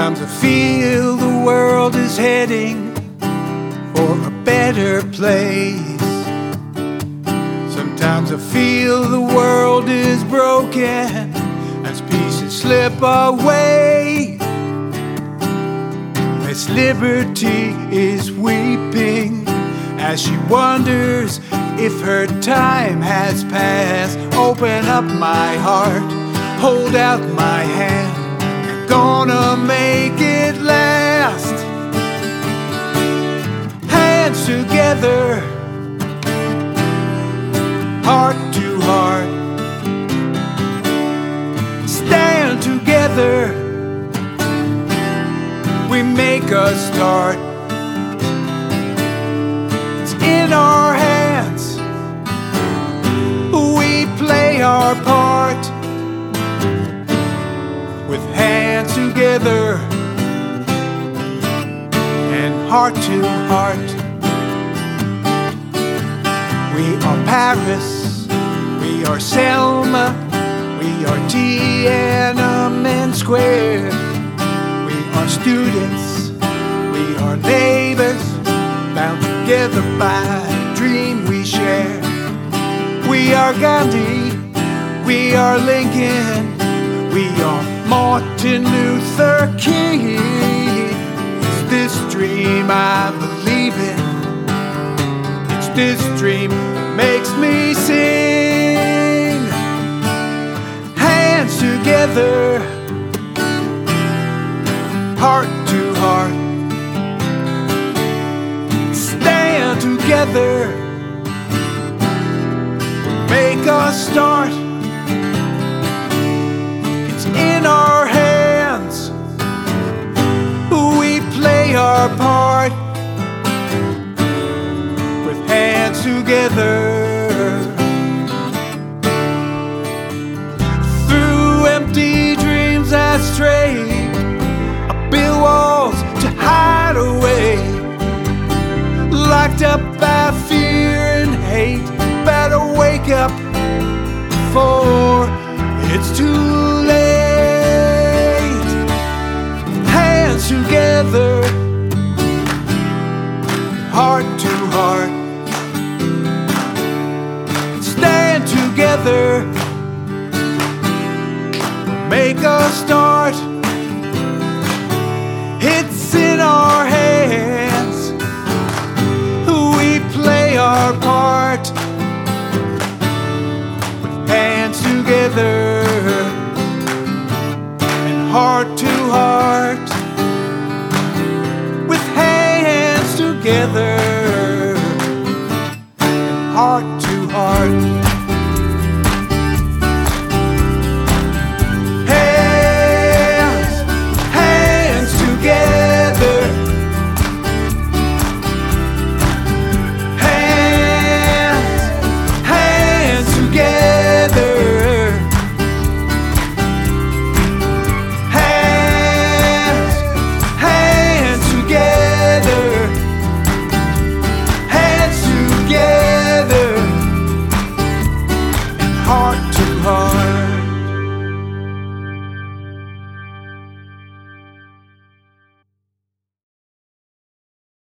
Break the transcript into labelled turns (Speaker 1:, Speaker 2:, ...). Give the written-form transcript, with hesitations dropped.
Speaker 1: Sometimes I feel the world is heading for a better place. Sometimes I feel the world is broken as pieces slip away. Miss Liberty is weeping as she wonders if her time has passed. Open up my heart, hold out my hand, I'm gonna make it last. Hands together, heart to heart, stand together, we make a start. It's in our hands, we play our part. With hands together and heart to heart. We are Paris, we are Selma, we are Tiananmen Square. We are students, we are neighbors, bound together by a dream we share. We are Gandhi, we are Lincoln, we are Martin Luther King. It's this dream I believe in, it's this dream that makes me sing. Hands together, heart to heart, stand together, make a start. It's in our hands, we play our part. With hands together, through empty dreams I stray, I build walls to hide away, locked up by fear and hate. Better wake up before it's too late. Hands together, heart to heart, stand together, make a start. It's in our hands, we play our part. With hands together and heart to heart. With hands together and heart